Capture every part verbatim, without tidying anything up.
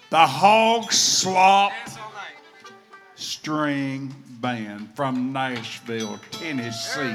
the Hog Slop String Band from Nashville, Tennessee.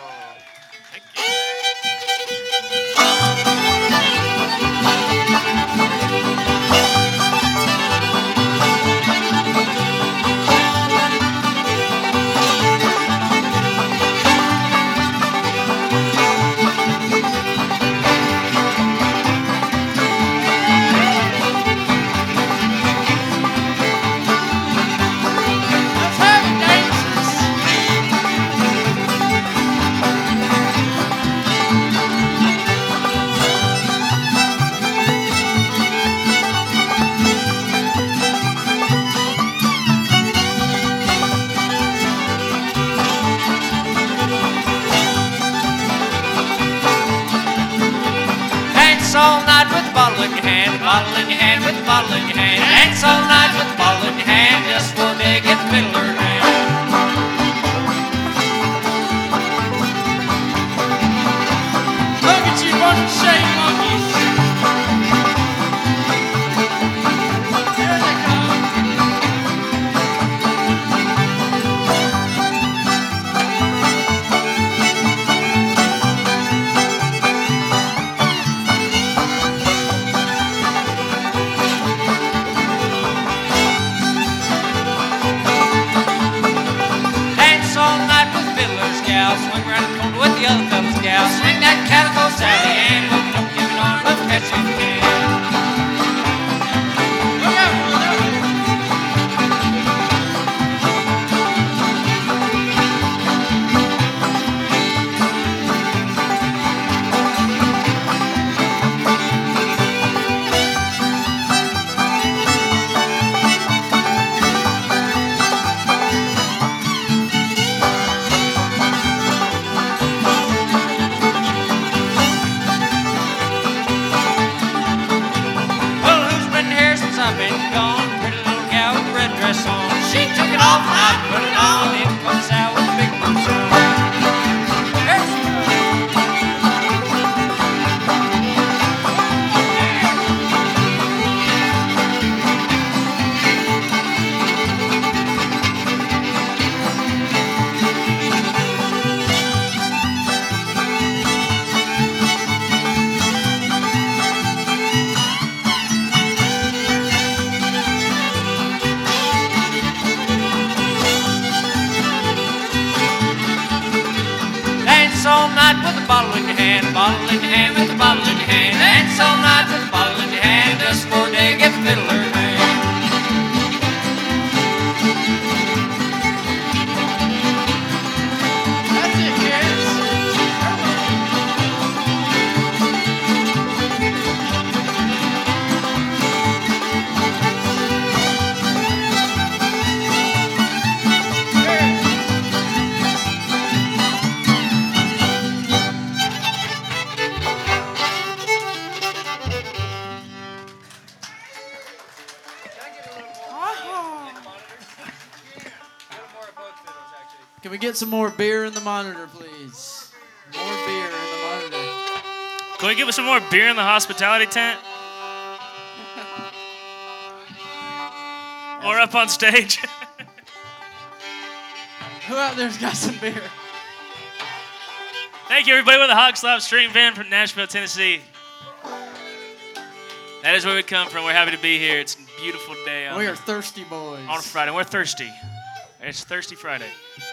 All night with a bottle in your hand, a bottle in your hand with a bottle in your hand. Dance all night with a bottle in your hand, just for a day get the fiddler in hand. Look at you, bunch of shame monkeys. There they come. Swing around the corner with the other fellas, gal. Swing that calico Sally and open up, give it on, look at you can. Look out, she took it off and I put it on. In comes out with a big boots on. All night with a bottle in your hand, a bottle in your hand with a bottle in your hand. Dance all night with a bottle in your hand, just for a day get the fiddler in hand. That's it, kids. Can we get some more beer in the monitor, please? More beer in the monitor. Can we give us some more beer in the hospitality tent? Or up on stage? Who out there's got some beer? Thank you, everybody, with the Hog Slop String Band from Nashville, Tennessee. That is where we come from. We're happy to be here. It's a beautiful day on, we are thirsty boys. on a Friday. We're thirsty. It's Thirsty Friday.